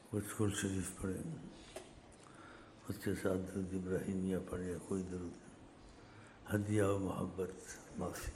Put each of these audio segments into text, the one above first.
کچھ شریف پڑھیں، اس کے ساتھ درود ابراہیمیہ پڑھے، کوئی درود، ہدیہ و محبت معافی۔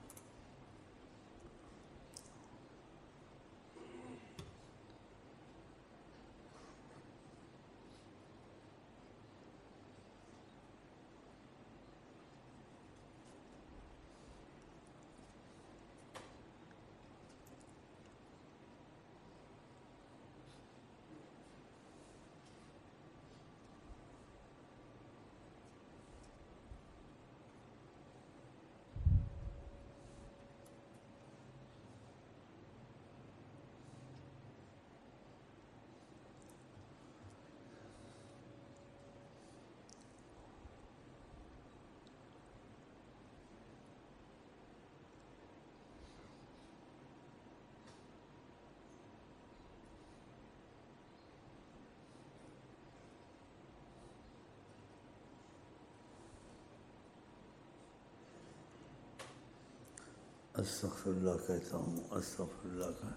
استغفر اللہ کہتا ہوں، استغفر اللہ کا۔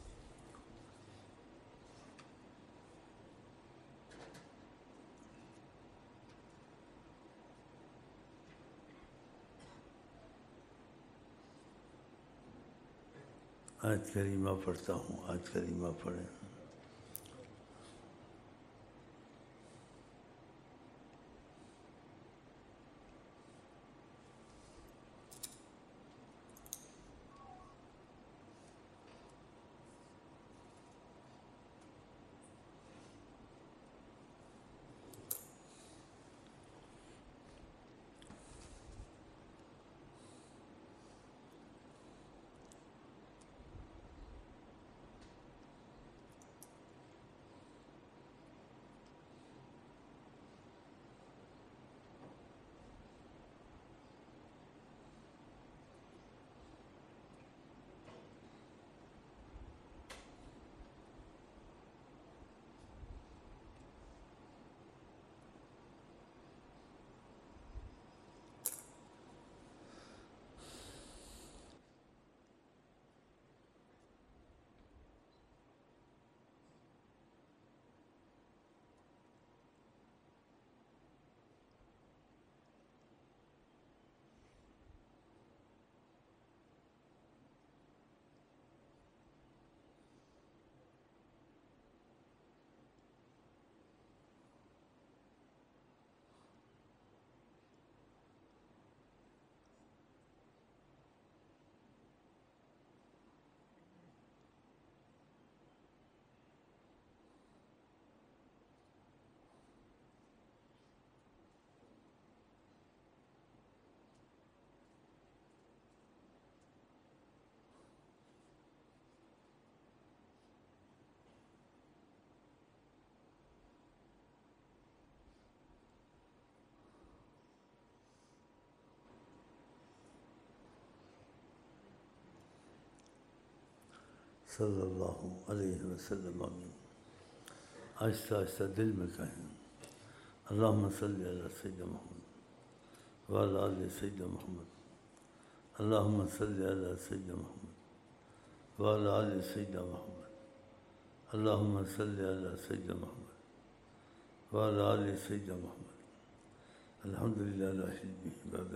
آیت کریمہ پڑھتا ہوں، آیت کریمہ پڑھیں۔ صلی اللہ علیہ وسلم آمین۔ آہستہ آہستہ دل میں کہیں، اللہم صلی علی سیدنا محمد وعلی آل سیدنا محمد، اللہم صلی علی سیدنا محمد وعلی آل سیدنا محمد، اللہم صلی علی سیدنا محمد وعلی آل سیدنا محمد، الحمدللہ لا حلمہ بعد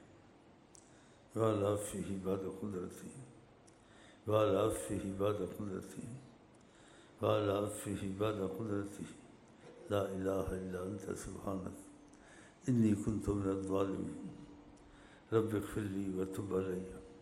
علمہ وعلی عفوہ بعد قدرتہ وعلى عفوه بعد قدرته وعلى عفوه بعد قدرته لا إله إلا أنت سبحانك إني كنت من الظالمين رب اغفر لي وتب علي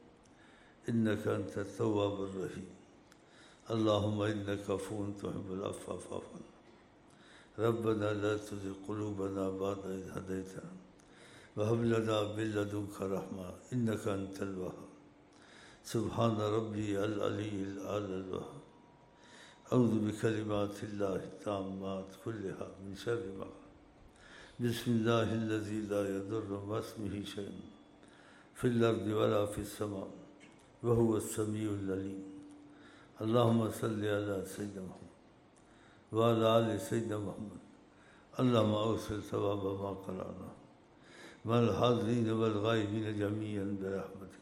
إنك أنت التواب الرحيم اللهم إنك عفو تحب العفو فاعف عنا ربنا لا تزغ قلوبنا بعد إذ هديتنا وهب لنا من لدنك رحمة إنك أنت الوهاب سبحان ربي العلي الأعلى الوهاب أعوذ بكلمات الله التامات كلها من شر ما خلق بسم الله الذي لا يضر مع اسمه شيء في الأرض ولا في السماء وهو السميع العليم اللهم صل على سيدنا محمد وعلى آل سيدنا محمد اللهم أوصل ثواب ما قرأنا مع الحاضرين والغائبين جميعا برحمتك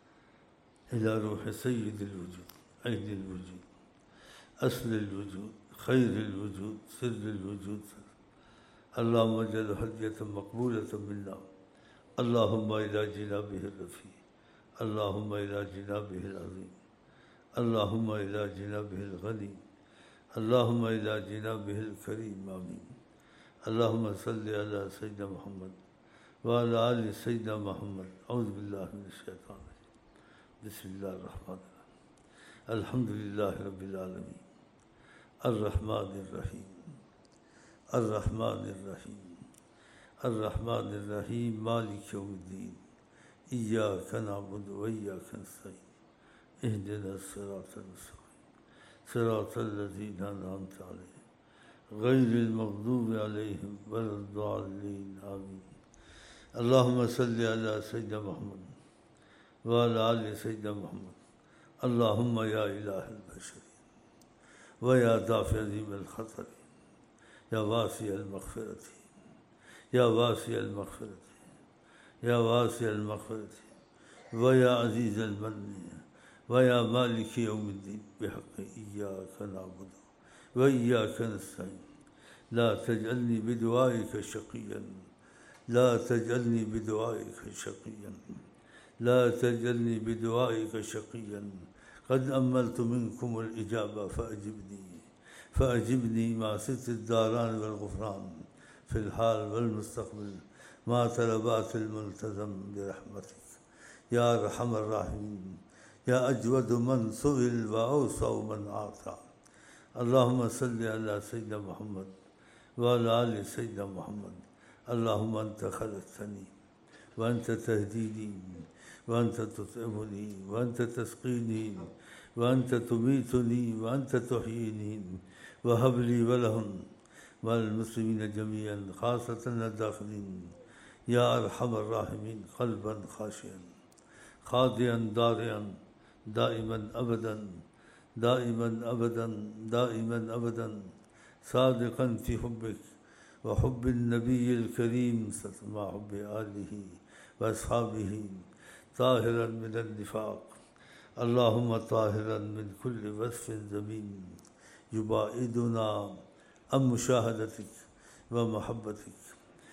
إلى روح سيد الوجود عين الوجود أصل الوجود خير الوجود سر الوجود اللهم اجعل حجة مقبولة منا اللهم إلى جنابه الرفيع اللهم إلى جنابه العظيم اللهم إلى جنابه الغني اللهم إلى جنابه الكريم آمين اللهم صل على سيدنا محمد وعلى آل سيدنا محمد أعوذ بالله من الشيطان الرجيم بسم الله الرحمن الرحيم الحمد لله رب العالمين الرحمن الرحيم الرحمن الرحيم الرحمن الرحيم مالك يوم الدين إياك نعبد وإياك نستعين اهدنا الصراط المستقيم صراط الذين أنعمت عليهم غير المغضوب عليهم ولا الضالين آمين اللهم صل على سيدنا محمد وعلى آل سيدنا محمد اللهم يا إله البشر ويا دافع عظيم الخطر يا واسع المغفرة يا واسع المغفرة يا واسع المغفرة ويا عزيز المن ويا مالك يوم الدين بحق إياك نعبد وإياك نستعين لا تجعلني بدعائك شقيا لا تجعلني بدعائك شقيا لا تجعلني بدعائك شقيا قد أملت منكم الإجابة فأجبني مع ست الداران والغفران في الحال والمستقبل مع طلبات الملتزم برحمتك يا أرحم الراحمين يا أجود من سئل وأوسع من أعطى اللهم صل على سيدنا محمد وعلى آل سيدنا محمد اللهم أنت خلقتني وأنت تهديني وأنت تطعمني وأنت تسقيني وأنت تميتني وأنت تحييني وهب لي ولهم والمسلمين جميعا خاصة الداخلين يا أرحم الراحمين قلبا خاشعا خاضعا دارعا دائما أبدا دائما أبدا دائما أبدا صادقا في حبك وحب النبي الكريم مع حب آله وأصحابه طاهرا من النفاق اللهم طاهرا من كل وصف ذميم يباعدنا عن مشاهدتك ومحبتك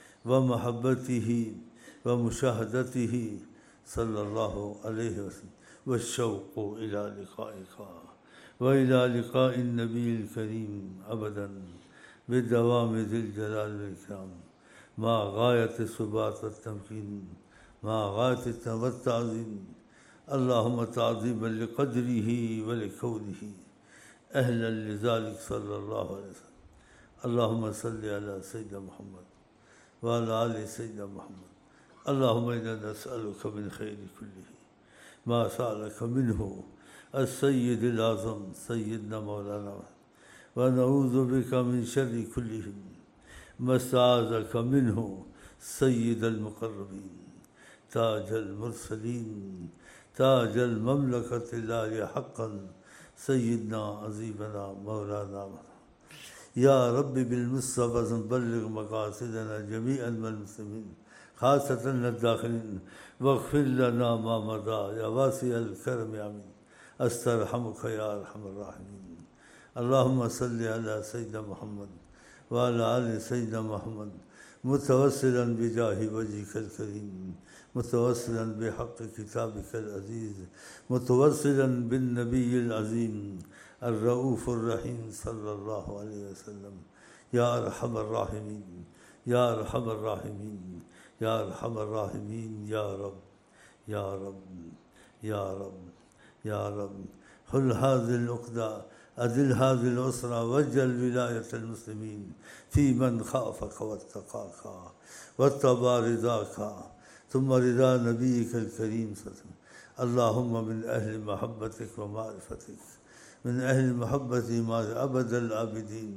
ومحبته ومشاهدته صلى الله عليه وسلم والشوق إلى لقائك وإلى لقاء النبي الكريم أبدا بدوام ذي الجلال والإكرام مع غاية الثبات والتمكين مع غاية التعظيم اللهم تعظيما لقدره ولكونه أهلا لذلك صلى الله عليه وسلم اللهم صل على سيدنا محمد وعلى آل سيدنا محمد اللهم إنا نسألك من خير كله ما سألك منه السيد الأعظم سيدنا مولانا ونعوذ بك من شر كلهم ما استعاذك منه سيد المقربين تاج المرسلين تاج المملكة العالية حقا سيدنا عظيمنا مولانا يا رب بالمصطفى بلغ مقاصدنا جميعا والمسلمين خاصة الداخلين واغفر لنا ما مضى يا واسع الكرم آمين استرحمك يا أرحم الراحمين اللهم صل على سيدنا محمد وعلى آل سيدنا محمد متوسلا بجاه وجهك الكريم متوسلا بحق كتابك العزيز متوسلا بالنبي العظيم الرؤوف الرحيم صلى الله عليه وسلم يا أرحم الراحمين يا أرحم الراحمين يا أرحم الراحمين يا رب يا رب يا رب يا رب حل هذه العقدة أذل هذه الأسرة واجعل ولاية المسلمين في من خافك واتقاك واتبع رضاك ثم رضا نبيك الكريم اللهم من أهل محبتك ومعرفتك من أهل محبتي مع أبد العابدين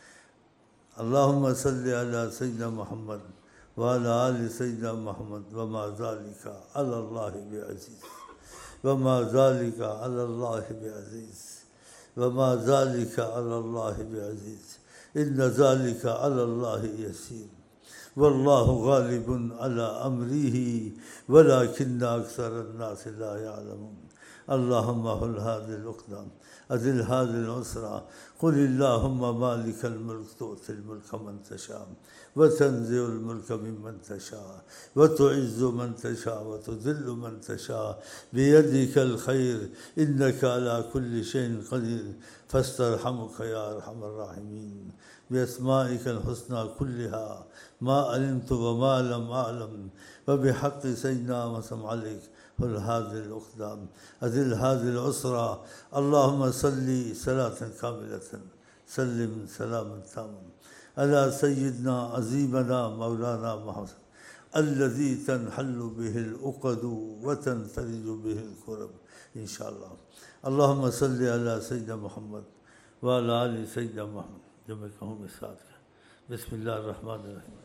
اللهم صل على سيدنا محمد وعلى آل سيدنا محمد وما ذلك على الله بعزيز وما ذلك على الله بعزيز وما ذلك على الله بعزيز إن ذلك على الله يسير والله غالب على أمره ولكن أكثر الناس لا يعلمون اللهم حل هذه العقدة أذل هذه العسرة. قل اللهم مالك الملك تؤتي الملك من تشاء وتنزع الملك ممن تشاء وتعز من تشاء وتذل من تشاء بيدك الخير إنك على كل شيء قدير فاسترحمك يا أرحم الراحمين بأسمائك الحسنى كلها ما علمت وما لم أعلم وبحق سيدنا وسلم عليك حل هذه العقدة أذل هذه العسرة. اللهم صل صلاة كاملة سلم سلاما تاما على سيدنا عظيمنا مولانا محمد الذي تنحل به العقد وتنفرج به الكرب إن شاء الله. اللهم صل على سيدنا محمد وعلى آل سيدنا محمد. جو میں کہوں میں ساتھ کا بسم اللہ الرحمن الرحیم.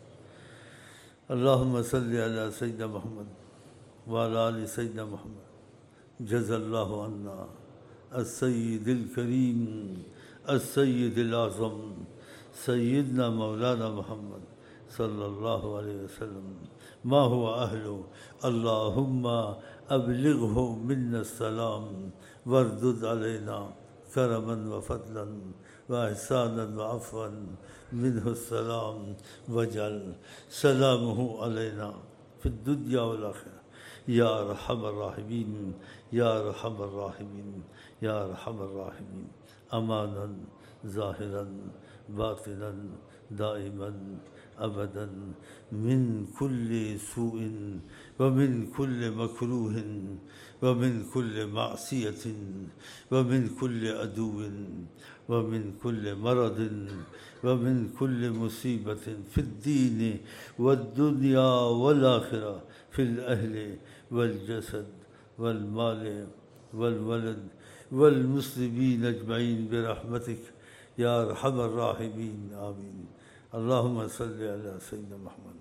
اللهم صل على سيدنا محمد وعلى آل سيدنا محمد. جزا اللہ عنا السید الکریم السید الاعظم سیدنا مولانا محمد صلی اللہ علیہ وسلم ما هو أهله. اللهم أبلغه منا السلام واردد علينا كرما وفضلا وإحسانا وعفوا منه السلام واجعل سلامه علينا في الدنيا والآخرة يا أرحم الراحمين يا أرحم الراحمين يا أرحم الراحمين. أمانا ظاهرا باطنا دائما أبدا من كل سوء ومن كل مكروه ومن كل معصية ومن كل عدو ومن كل مرض ومن كل مصيبة في الدين والدنيا والآخرة في الأهل والجسد والمال والولد والمسلمين أجمعين برحمتك يا أرحم الراحمين آمين. اللهم صل على سيدنا محمد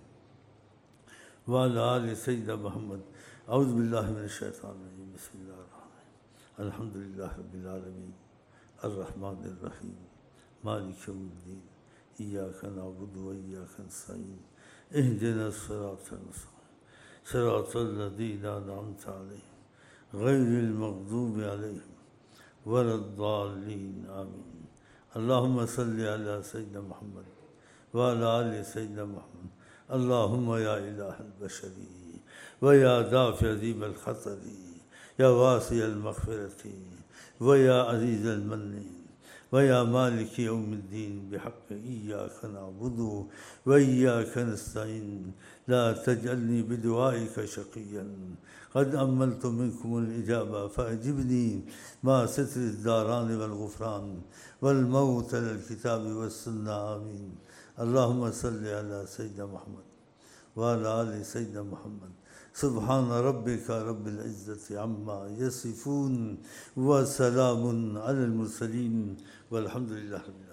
وعلى آل سيدنا محمد. أعوذ بالله من الشيطان الرجيم. بسم الله الرحمن الرحيم. الحمد لله رب العالمين الرحمن الرحيم مالك يوم الدين إياك نعبد وإياك نستعين اهدنا الصراط المستقيم صراط الذين أنعمت عليهم غير المغضوب عليهم ولا الضالين آمين. اللهم صل على سيدنا محمد وعلى آل سيدنا محمد. اللهم يا إله البشر ويا دافع عظيم الخطر يا واسع المغفرة ويا عزيز المن ويا مالك يوم الدين بحق إياك نعبد وإياك نستعين لا تجعلني بدعائك شقيا قد أملت منكم الإجابة فأجبني مع ستر الداران والغفران والموت للكتاب والسنة آمين. اللهم صل على سيدنا محمد وعلى آل سيدنا محمد. سبحان ربك رب العزة عما يصفون وسلام على المرسلين والحمد لله رب العالمين.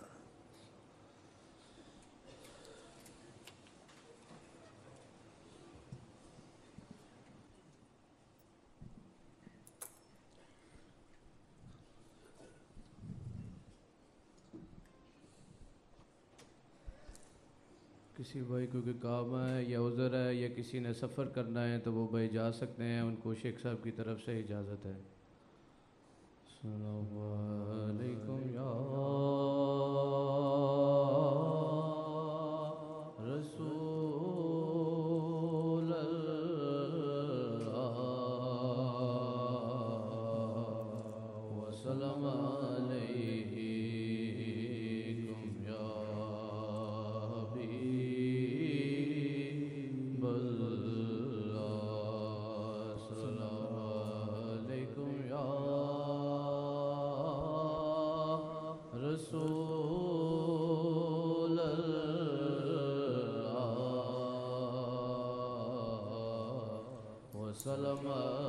کسی بھائی کو کوئی کام ہے یا عذر ہے یا کسی نے سفر کرنا ہے تو وہ بھائی جا سکتے ہیں. ان کو شیخ صاحب کی طرف سے اجازت ہے. السلام علیکم یا رسول اللہ وسلم علیکم یا حبیب اللہ. السلام علیکم یا رسول اللہ وسلم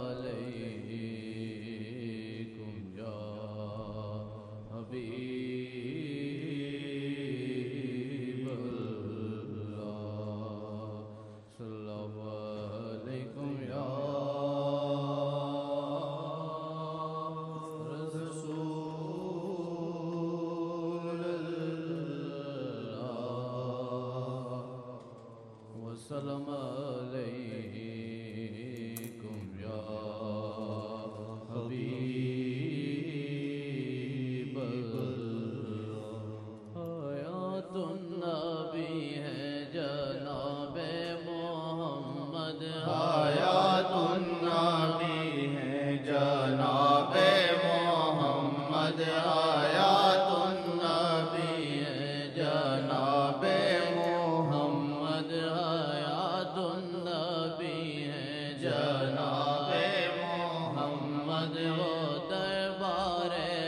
علیکم یا حبیب اللہ. السلام علیکم یا رسول اللہ وسلم علیکم یا حبیب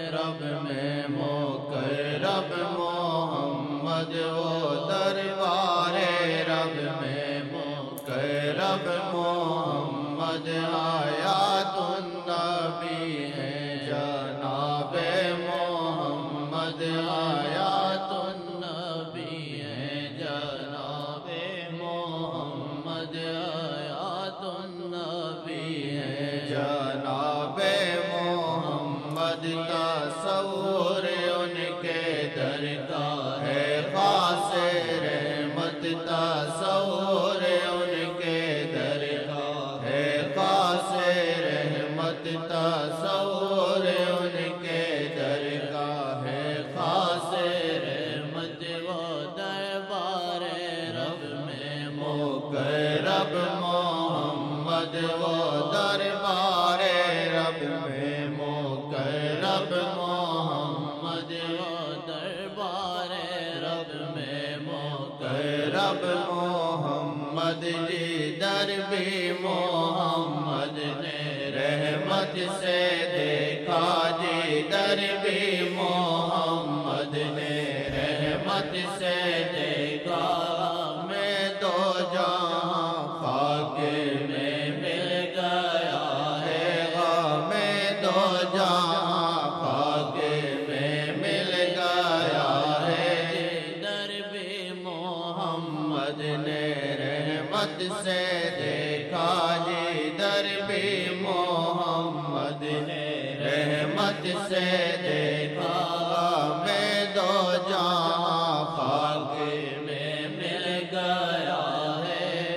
رب میں مقرب محمد وہ دربار رب میں مقرب محمد آیات النبی ہیں جناب محمد آیات النبی ہیں جناب محمد آیات النبی ہیں جناب محمد تصور ان کے در کا ہے خاص رحمت تصور ان کے در کا ہے خاص رحمت تصور ان کے در کا ہے خاص رحمت وہ دربار رب میں مقرب محمد وہ دربار رب میں مقرب محمد وہ دربار رب میں مقرب محمد جدھر بھی محمد نے رحمت سے دیکھا جدھر بھی محمد نے رحمت سے دیکھا میں دو جہاں خاک میں مل گیا ہے میں دو جہاں خاک میں مل گیا ہے جدھر بھی محمد نے رحمت سے دیکھا جدھر بھی محمد نے رحمت سے دیکھا میں دو جہاں خاک میں مل گیا ہے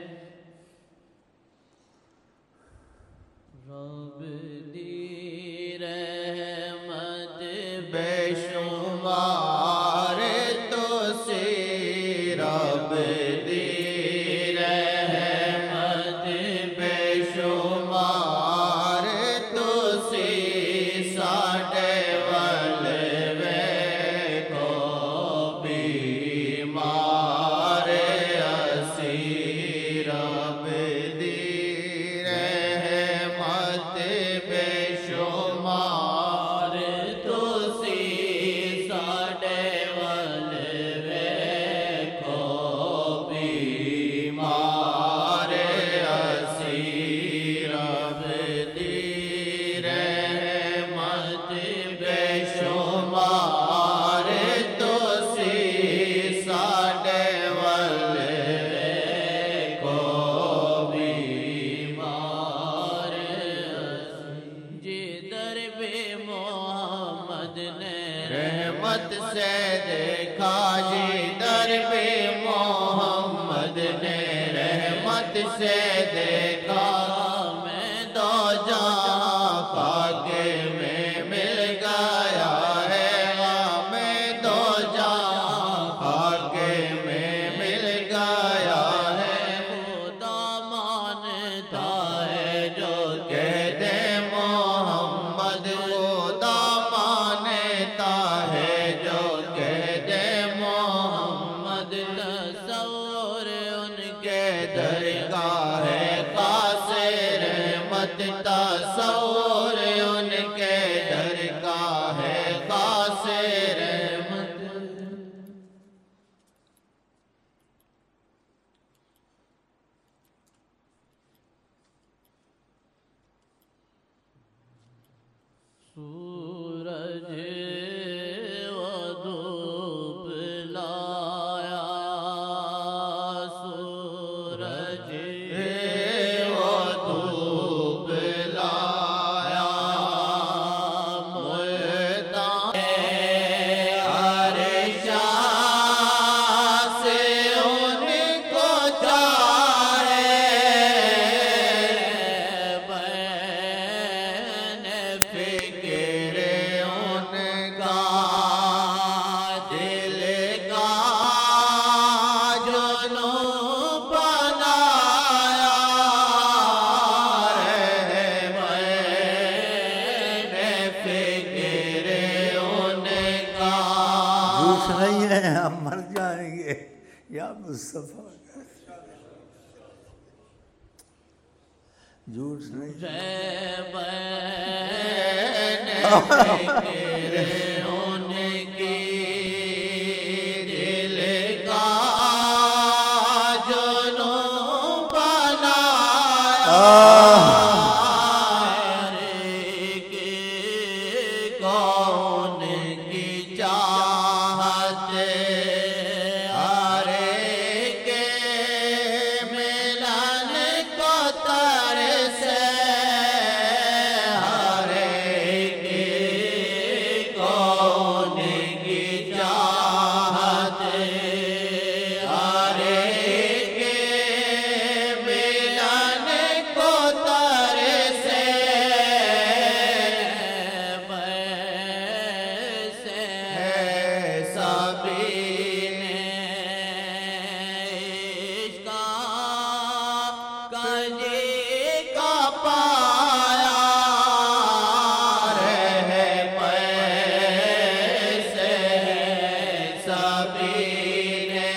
رب دی رحمت بے شمار تو سی رب دی رحمت بے شمار تو سی ساڈے ولوے کو بیمار اسی رب دی رحمت بے شمار تو سی ساڈے ولوے کو بیمار اسی رب دی رحمت بے شمار تو سی ساڈے ولوے کو بیمار جدھر بھی محمد نے رحمت سے دیکھا جدھر بھی محمد نے رحمت سے دیکھا میں دو جہاں خاک میں مل گیا ہے میں دو جہاں خاک میں مل گیا ہے خدا مانتا ہے جو کہتے محمد خدا مانتا ہے جو کہتے محمد تصور ان کے درگاہ ہے خاص رحمت تصور ان کے درگاہ ہے خاص رحمت سورج و دھوپ لایا سورج و دھوپ لایا ملتان ہر شاہ سے ان کو چاہے بین فکر ان کا دل کا جنوں بنایا ہے بین فکر ان کا جھوٹ نہیں ہے ہم مر جائیں گے یا مصطفیٰ جھوٹ نہیں ان کی دل کا جنون بنایا کون کی چاہت ہر کے ملن کو ترسے ہر کے کون کی چاہت ہر کے ملن کو ترسے سبھی نے عشق کجی کا پایا رہے پیسے سبھی نے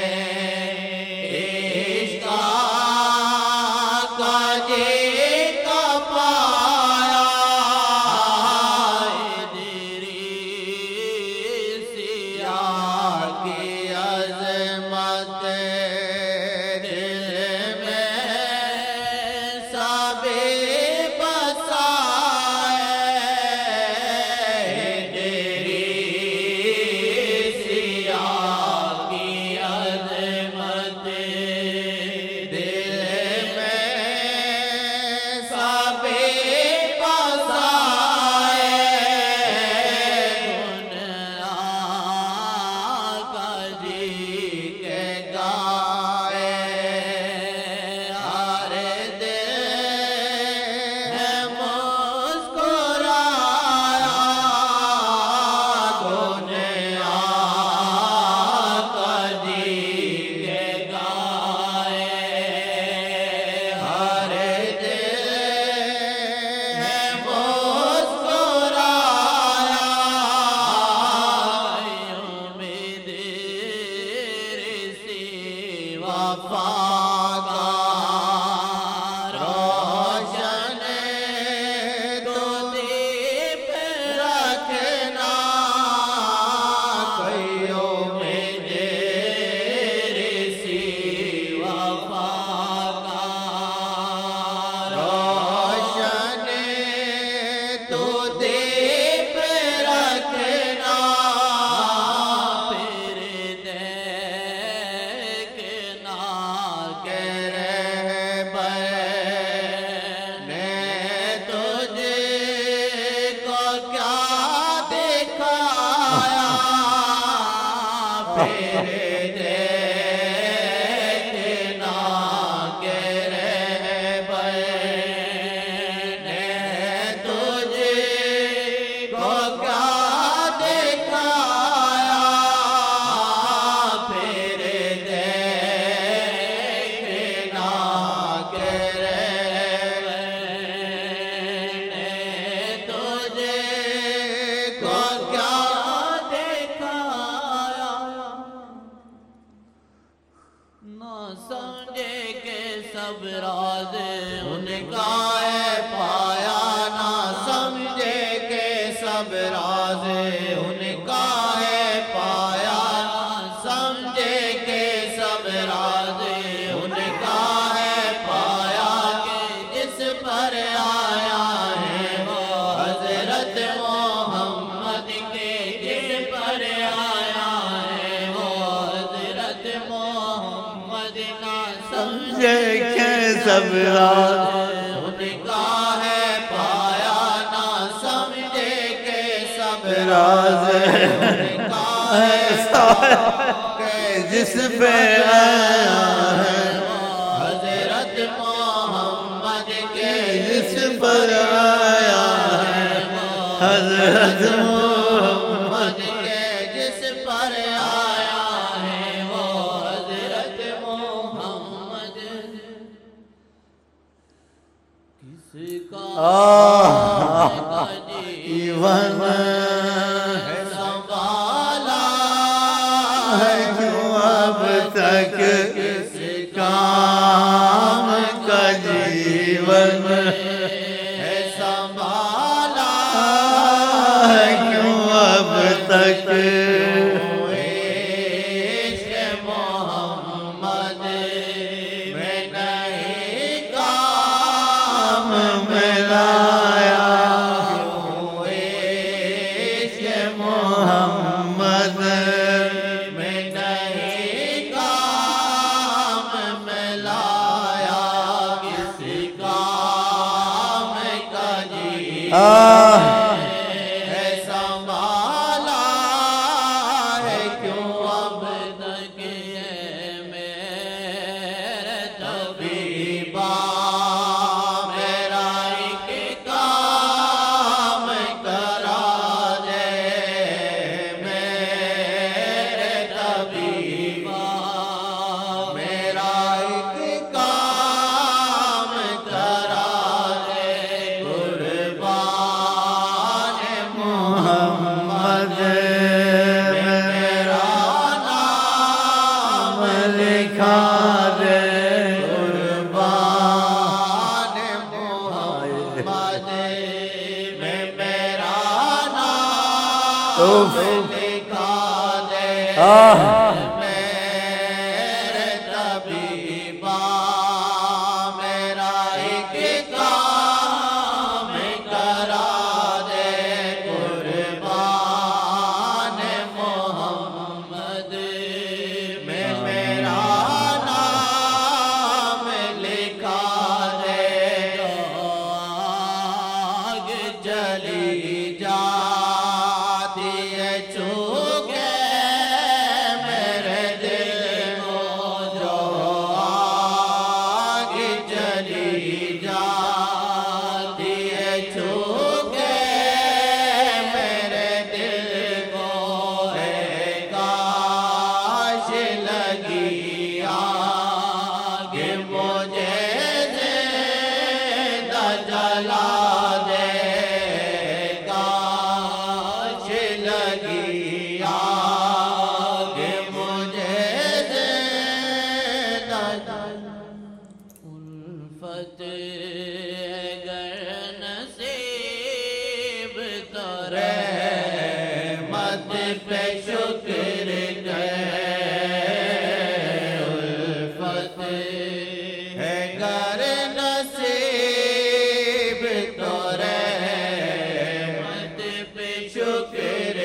عشق کجی کا پایا کی عظمت دل میں سبھی بسائے تیری سیاہ کی عظمت دل میں سبھی بسائے کے گائے ہر دل ہے مسکرایا دنیا کجی کے گائے ہر دل ہے مسکرایا امید وفادار روشن تو دیپ رکھنا کئیوں میں سی وفادار روشن تو دیپ رکھنا پھر دیکھنا کہ رہبر نے تجھے کو کیا دکھایا پھر دیکھنا کہ رہبر نے تجھے کو کیا دکھایا پھر دیکھنا کہ رہبر نے تجھے کو کیا دکھایا نہ سمجھے کہ سب راز ان کا ہے پایا نہ سمجھے کہ سب راز ان کا ہے پایا سمجھے کہ سب راز ان کا ہے پایا کہ جس پر آیا ہے وہ حضرت محمد کے جس پر آیا ہے وہ حضرت محمد نہ سمجھے کہ سب راز ان کا ہے پایا نہ سمجھے کہ سب راز ان کا ہے کہ جس پہ آیا ہے حضرت محمد کے جس پر آیا ہے حضرت محمد کے جس پر آیا ہے وہ حضرت محمد کس کا ایون سنبھالا ہے کیوں اب تک کام کا جیون سنبھالا ہے کیوں اب تک یہ میرے طبیبا میرا ایک کام کرا دے میرے طبیبا میرا ایک کام کرا دے قربان محمد میرا نام لکھا دے قربان محمد میں میرا نام لکھا دے میرے طبیبا میرا ایک کام کرا دے قربان محمد میں میرا نام لکھا دے آگ جلی جاتی ہے چونکہ میرے دل کو جو آگ جلی جاتی ہے چونکہ میرے دل کو ہے کاش لگی آگ مجھے زندہ جلا دے کاش لگی آگ مجھے زندہ جلا الفت اگر نصیب تو رحمت پہ شکر الفت اگر نصیب تو رحمت پہ شکر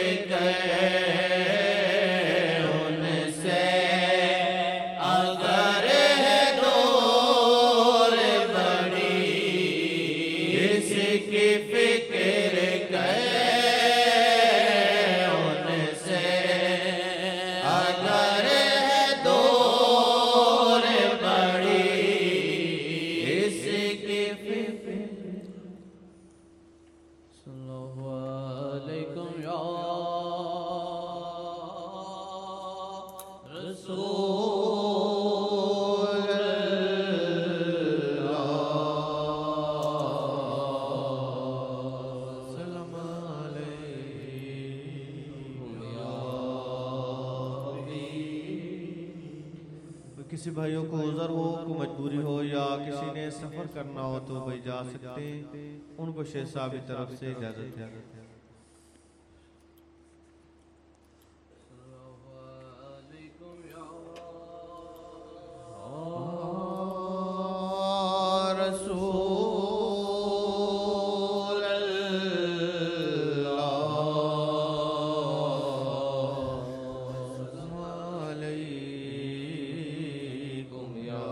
ان سے اگر ہے دور بڑی اس کی فکر ان سے اگر ہے دور بڑی اس کی فکر صلی اللہ علیکم یا رسول سلام علیکم یا کسی بھائیوں کو عذر ہو کو مجبوری ہو یا کسی نے سفر کرنا ہو تو بھائی جا سکتے ہیں ان کو شیخ صاحب کی طرف سے اجازت ہے رسول السلام علیکم یا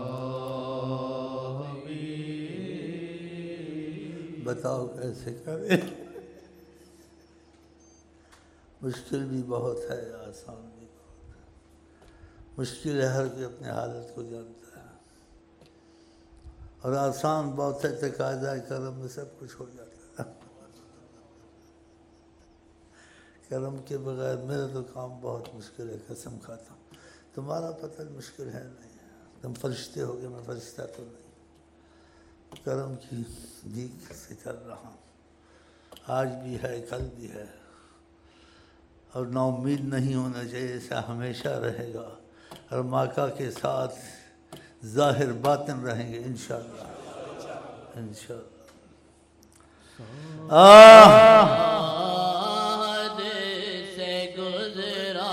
حبیب بتاؤ کیسے کرے مشکل بھی بہت ہے آسان بھی بہت ہے مشکل ہے ہر کوئی اپنے حالت کو جانتا ہے اور آسان بہت ہے تقاضا کرم میں سب کچھ ہو جاتا ہے کرم کے بغیر میرا تو کام بہت مشکل ہے قسم کھاتا ہوں تمہارا پتہ مشکل ہے نہیں تم فرشتے ہو گے میں فرشتہ تو نہیں کرم کی دیکھ سے چل رہا ہوں آج بھی ہے کل بھی ہے اور نا امید نہیں ہونا چاہیے ایسا ہمیشہ رہے گا اور ماکا کے ساتھ ظاہر باطن رہیں گے انشاءاللہ عہد سے گزرا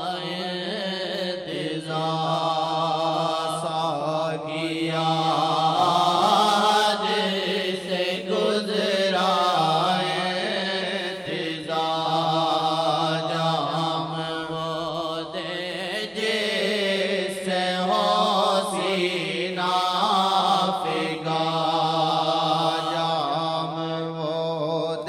انتظار ساقیا عہد سے گزرا انتظار جام وہ دے جس سے ہو سینہ فگا جام وہ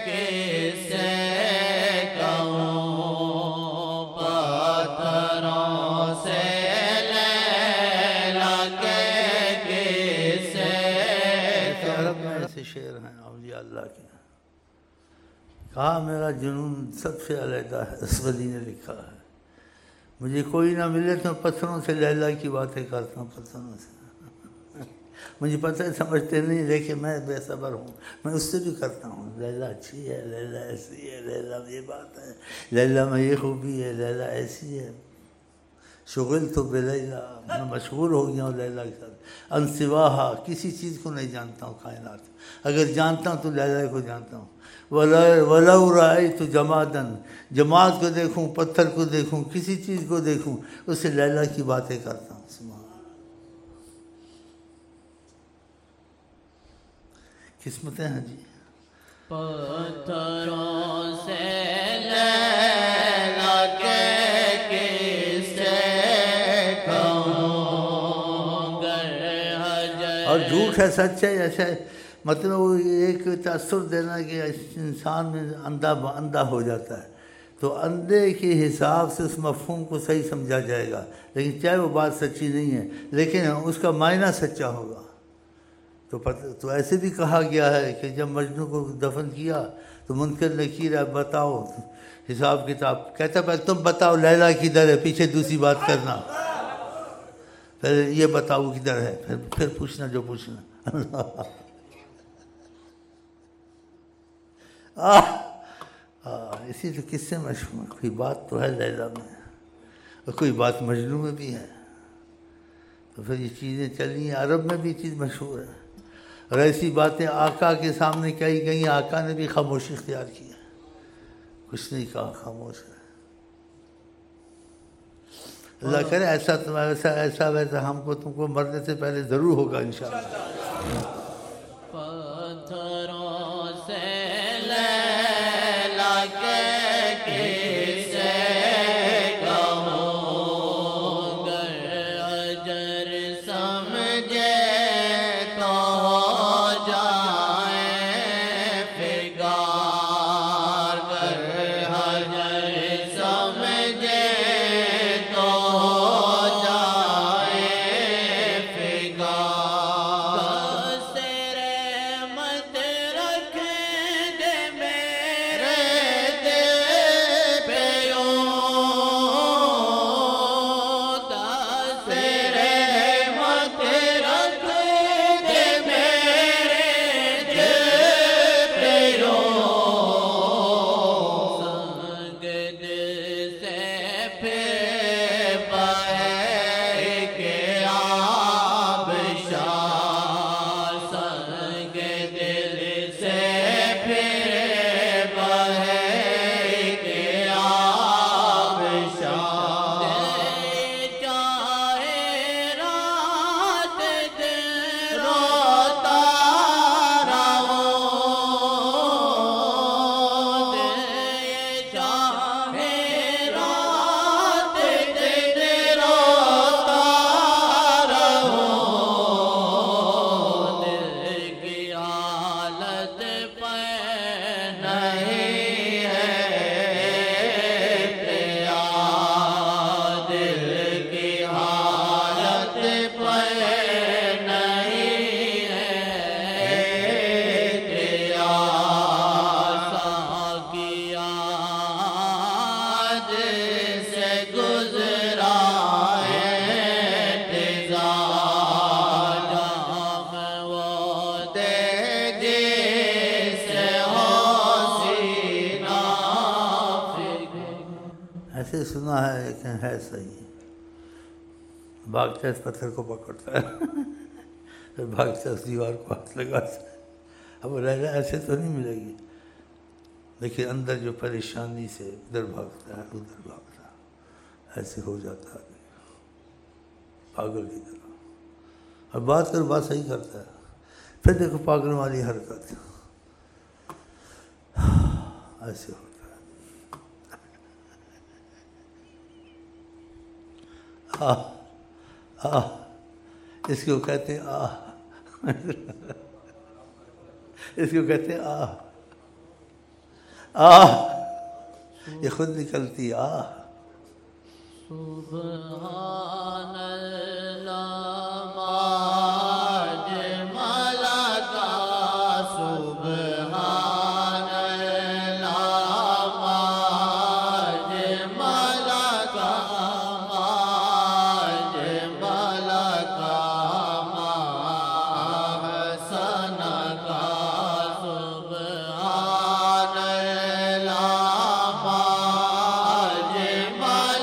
किसे कहूँ पत्थरों से लैला के किसे अरब में ऐसे शेर हैं औलिया अल्लाह के, कहा मेरा जुनून सबसे अलहदा है, उस वली ने लिखा है, मुझे कोई ना मिले तो पत्थरों से लैला की बातें करता हूँ, पत्थरों से मुझे पता है समझते नहीं, लेकिन मैं बेसब्र हूँ, मैं उससे भी करता हूँ। लैला अच्छी है, लैला ऐसी है, लैला में ये बात है, लैला में ये खूबी है, लैला ऐसी है। शुगल तो बेलैला, मैं मशहूर हो गया हूँ लैला के साथ। अनसिवाहा, किसी चीज़ को नहीं जानता हूँ कायनात, अगर जानता हूँ तो लैला को जानता हूँ। वलौ राअयतु जमादन, जमात को देखूँ, पत्थर को देखूँ, किसी चीज़ को देखूँ, उससे लैला की बातें करता हूँ। किस्मतें हैं जी। पत्थरों से लैला के किसे कहूँ गर हजर। और झूठ है सच है, ऐसे मतलब वो एक तअस्सुर देना कि इंसान में अंधा हो जाता है, तो अंधे के हिसाब से उस मफ़हूम को सही समझा जाएगा, लेकिन चाहे वो बात सच्ची नहीं है, लेकिन उसका मायना सच्चा होगा। तो ऐसे भी कहा गया है कि जब मजनू को दफन किया तो मुनकर नकीर है, बताओ हिसाब किताब, कहता पहले तुम बताओ लैला किधर है, पीछे दूसरी बात करना, फिर ये बताओ किधर है, फिर पूछना जो पूछना। इसी तो किससे मशहूर, कोई बात तो है लैला में और कोई बात मजनू में भी है, तो फिर ये चीज़ें चली हैं। अरब में भी चीज़ मशहूर है, और ऐसी बातें आका के सामने कही गई, आका ने भी खामोशी इख्तियार की है, कुछ नहीं कहा, खामोश है। अल्लाह करे ऐसा वैसा हमको तुमको मरने से पहले ज़रूर होगा इंशाअल्लाह। पत्थरों से लैला के किसे कहूँ गर अजर समझे तो जाए फिगार, गर अजर समझे तो जाए फिगार। तेरे मत रख दे मेरे दिल पे तेरे मत रख दे मेरे दिल पे संग दिल से फिर बहे के आबशार, संग दिल से फिर बहे के आबशार। चाहे रात दिन रोता रहूं, चाहे रात दिन रोता रहूं, दिल की हालत पर नहीं है प्यार, दिल की हालत पर नहीं है प्यार। साकिया से गुजरा है इंतजार, जाम वो दे जिसे हो सीना फिक्र। ऐसे सुना है लेकिन है सही, भागता इस पत्थर को पकड़ता है फिर भागता उस दीवार को हाथ लगाता है। अब लैला ऐसे तो नहीं मिलेगी, लेकिन अंदर जो परेशानी से इधर भागता है उधर भागता है, ऐसे हो जाता है पागल की तरह। और बात कर बात सही करता है, फिर देखो पागल वाली हरकत, ऐसे होता है। इसको कहते हैं इसको कहते हैं یہ خود نکلتی سبحان اللہ ماجمل کا سبحان اللہ ماجمل کا ماجمل کا محسن کا سبحان اللہ ماجمل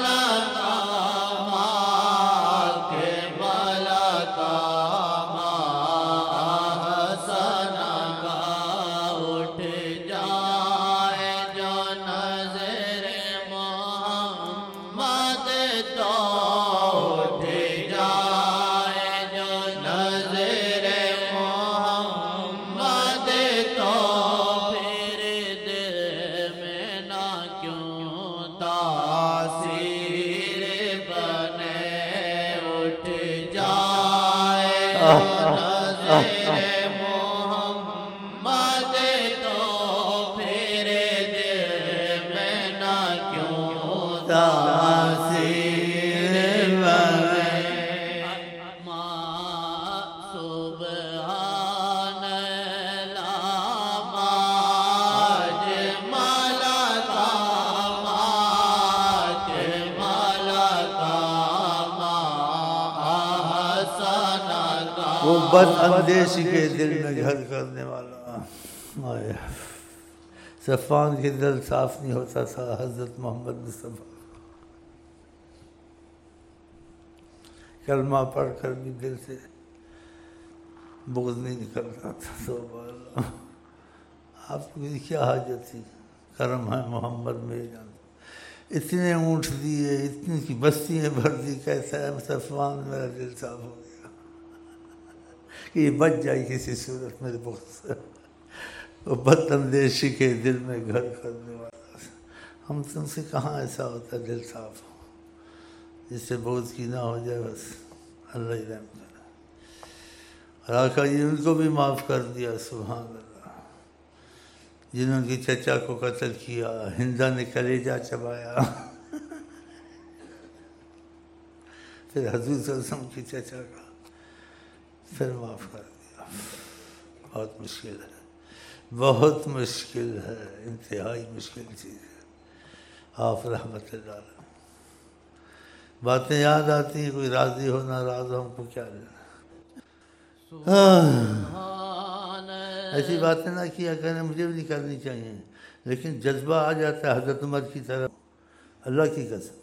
وہ بد اندیشی کے دل میں گھر کرنے والا. صفوان کے دل صاف نہیں ہوتا تھا حضرت محمد مصطفیٰ کلمہ پڑھ کر بھی دل سے بغض نہیں نکلتا تھا. سبحان اللہ. آپ کو کیا حاجت تھی؟ کرم ہے محمد میں جان. اتنے اونٹ دیے، اتنی کی بستیاں بھر دی، کیسا ہے صفوان میرا دل صاف ہو گیا کہ یہ بچ جائے کسی صورت میرے بغض سے. وہ بد اندیشی کے دل میں گھر کرنے والا. ہم تم سے کہاں ایسا ہوتا دل صاف ہو جس سے بغض کی نہ ہو جائے. بس اللہ ہی رحم کرے. اور آقا جی ان کو بھی معاف کر دیا. سبحان اللہ. جنہوں نے چچا کو قتل کیا، ہندا نے کلیجہ چبایا، پھر حضور صلی اللہ علیہ وسلم کی چچا کا پھر معاف کر دیا. بہت مشکل ہے، بہت مشکل ہے، انتہائی مشکل چیز ہے. آپ رحمت اللہ علیہ. باتیں یاد آتی ہیں، کوئی راضی ہو ناراض ہو، ہم کو کیا لینا. ایسی باتیں نہ کیا کریں، مجھے بھی نہیں کرنی چاہیے، لیکن جذبہ آ جاتا ہے حضرت عمر کی طرف. اللہ کی قسم.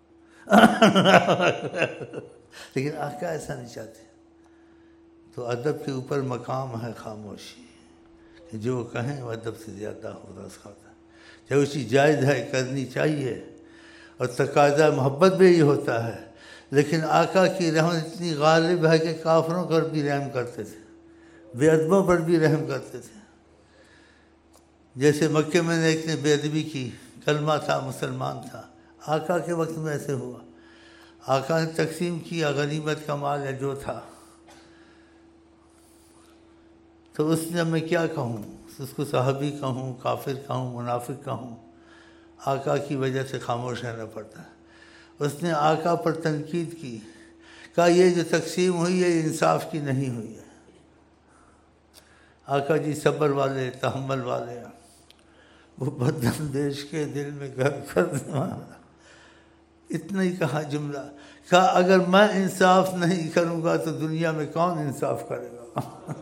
لیکن آقا ایسا نہیں چاہتے. تو ادب کے اوپر مقام ہے خاموشی، کہ جو کہیں وہ ادب سے زیادہ ہو رہا کھاتا ہے. چاہے اسی جائز ہے، کرنی چاہیے، اور تقاضا محبت بھی یہی ہوتا ہے. لیکن آقا کی رحمت اتنی غالب ہے کہ کافروں پر بھی رحم کرتے تھے، بے ادبوں پر بھی رحم کرتے تھے. جیسے مکے میں نے ایک نے بے ادبی کی، کلمہ تھا، مسلمان تھا، آقا کے وقت میں ایسے ہوا. آقا نے تقسیم کیا غنیمت کا مال یا جو تھا. تو اس نے میں کیا کہوں، اس کو صحابی کہوں، کافر کہوں، منافق کہوں، آقا کی وجہ سے خاموش رہنا پڑتا ہے. اس نے آقا پر تنقید کی، کہا یہ جو تقسیم ہوئی ہے یہ انصاف کی نہیں ہوئی ہے. آقا جی صبر والے، تحمل والے ہیں. وہ بداندیش کے دل میں گھر کرنے والا. اتنا ہی کہا جملہ، کہا اگر میں انصاف نہیں کروں گا تو دنیا میں کون انصاف کرے گا.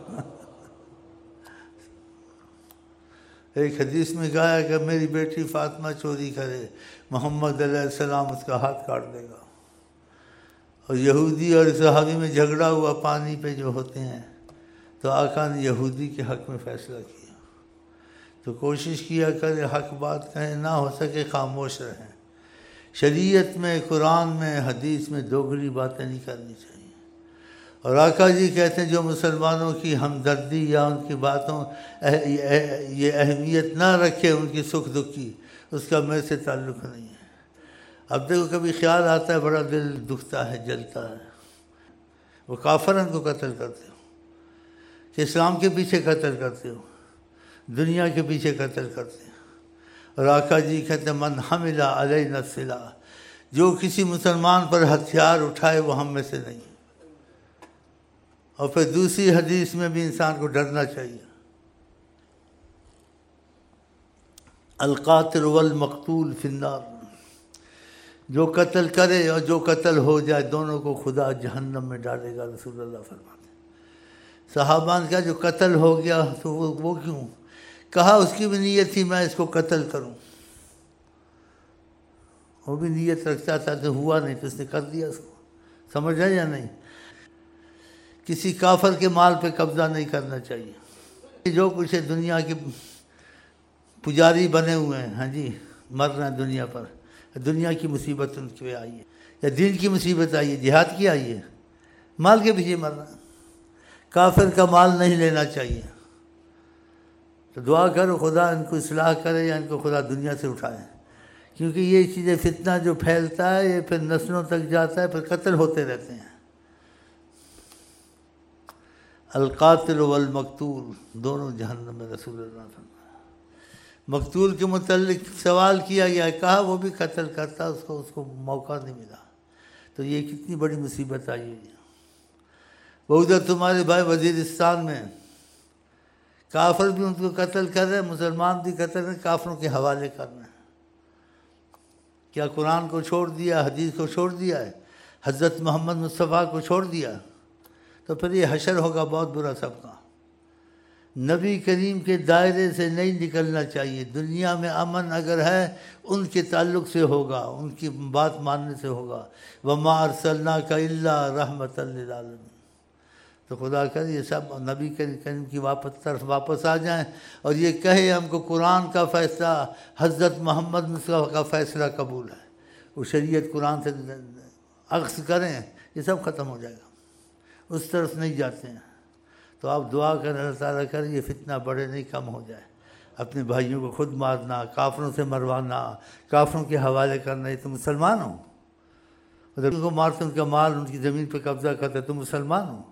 ایک حدیث میں کہا کہ میری بیٹی فاطمہ چوری کرے، محمد علیہ السلام اس کا ہاتھ کاٹ دے گا. اور یہودی اور صحابی میں جھگڑا ہوا پانی پہ جو ہوتے ہیں، تو آقا نے یہودی کے حق میں فیصلہ کیا. تو کوشش کیا کرے حق بات کہیں، نہ ہو سکے خاموش رہیں. شریعت میں، قرآن میں، حدیث میں دوگلی باتیں نہیں کرنی چاہیے. اور آقا جی کہتے ہیں جو مسلمانوں کی ہمدردی یا ان کی باتوں یہ اہمیت نہ رکھے، ان کی سکھ دکھ کی، اس کا میرے سے تعلق نہیں ہے. اب دیکھو کبھی خیال آتا ہے، بڑا دل دکھتا ہے، جلتا ہے. وہ کافرن کو قتل کرتے ہو، کہ اسلام کے پیچھے قتل کرتے ہو، دنیا کے پیچھے قتل کرتے ہو. اور آقا جی کہتے ہیں من حمل علینا السلاح، جو کسی مسلمان پر ہتھیار اٹھائے وہ ہم میں سے نہیں۔ اور پھر دوسری حدیث میں بھی انسان کو ڈرنا چاہیے، القاتل والمقتول فی النار، جو قتل کرے اور جو قتل ہو جائے دونوں کو خدا جہنم میں ڈالے گا، رسول اللہ فرماتے ہیں۔ صحابہ نے کہا جو قتل ہو گیا تو وہ کیوں؟ کہا اس کی بھی نیت تھی میں اس کو قتل کروں، وہ بھی نیت رکھتا تھا، تو ہوا نہیں تو اس نے کر دیا اس کو۔ سمجھ ہے یا نہیں؟ کسی کافر کے مال پہ قبضہ نہیں کرنا چاہیے۔ جو کچھ ہے دنیا کے پجاری بنے ہوئے ہیں، ہاں جی، مر رہے ہیں دنیا پر، دنیا کی مصیبت ان کے آئی ہے یا دین کی مصیبت آئی ہے، جہاد کی آئی ہے، مال کے پیچھے مر رہا ہے۔ کافر کا مال نہیں لینا چاہیے، تو دعا کرو خدا ان کو اصلاح کرے یا ان کو خدا دنیا سے اٹھائے، کیونکہ یہ چیزیں فتنہ جو پھیلتا ہے یہ پھر نسلوں تک جاتا ہے، پھر قتل ہوتے رہتے ہیں۔ القاتل والمقتول دونوں جہنم میں، رسول اللہ صلی اللہ علیہ وسلم۔ مقتول کے متعلق سوال کیا گیا، کہا وہ بھی قتل کرتا، اس کو موقع نہیں ملا، تو یہ کتنی بڑی مصیبت آئی ہے۔ وہ ادھر تمہارے بھائی وزیرستان میں کافر بھی ان کو قتل کر رہے ہیں، مسلمان بھی قتل کر رہے ہیں، کافروں کے حوالے کر رہے ہیں۔ کیا قرآن کو چھوڑ دیا، حدیث کو چھوڑ دیا ہے، حضرت محمد مصطفیٰ کو چھوڑ دیا، تو پھر یہ حشر ہوگا بہت برا سب کا۔ نبی کریم کے دائرے سے نہیں نکلنا چاہیے۔ دنیا میں امن اگر ہے ان کے تعلق سے ہوگا، ان کی بات ماننے سے ہوگا۔ وَمَا أَرْسَلْنَاكَ إِلَّا رَحْمَةً لِلْعَالَمِينَ۔ تو خدا کرے یہ سب نبی کریم کی طرف واپس آ جائیں اور یہ کہے ہم کو قرآن کا فیصلہ، حضرت محمد مصطفیٰ کا فیصلہ قبول ہے، وہ شریعت قرآن سے عکس کریں، یہ سب ختم ہو جائے گا، اس طرف نہیں جاتے ہیں۔ تو آپ دعا کریں اللہ تعالیٰ کریں یہ فتنہ بڑھے نہیں، کم ہو جائے۔ اپنے بھائیوں کو خود مارنا، کافروں سے مروانا، کافروں کے حوالے کرنا، یہ تو مسلمان ہو؟ اگر ان کو مارتے ان کا مال ان کی زمین پہ قبضہ کرتے تو مسلمان ہو؟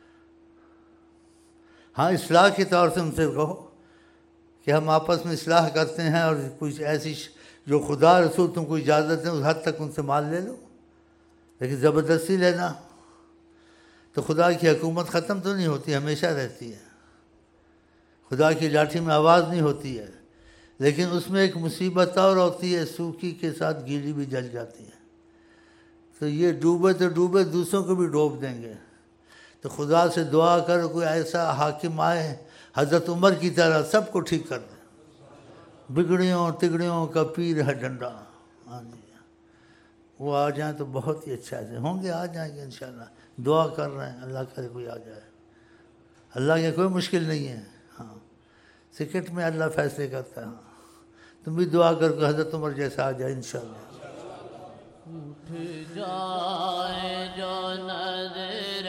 ہاں اصلاح کے طور سے ان سے کہو کہ ہم آپس میں اصلاح کرتے ہیں، اور کچھ ایسی جو خدا رسول تم کو اجازت ہے اس حد تک ان سے مال لے لو، لیکن زبردستی لینا تو خدا کی حکومت ختم تو نہیں ہوتی، ہمیشہ رہتی ہے۔ خدا کی لاٹھی میں آواز نہیں ہوتی ہے، لیکن اس میں ایک مصیبت اور ہوتی ہے، سوکھی کے ساتھ گیلی بھی جل جاتی ہے۔ تو یہ ڈوبے تو ڈوبے، دوسروں کو بھی ڈوب دیں گے۔ تو خدا سے دعا کر کوئی ایسا حاکم آئے حضرت عمر کی طرح، سب کو ٹھیک کر دے۔ بگڑیوں تگڑیوں کا پیر ہے ڈنڈا، ہاں جی، وہ آ جائیں تو بہت ہی اچھا سے ہوں گے، آ جائیں گے انشاءاللہ۔ دعا کر رہے ہیں اللہ کرے کوئی آ جائے، اللہ کے کوئی مشکل نہیں ہے، ہاں سکٹ میں اللہ فیصلے کرتا ہے۔ ہاں تم بھی دعا کر کے حضرت عمر جیسا آ جائے انشاءاللہ۔ اٹھ جائے جو نظر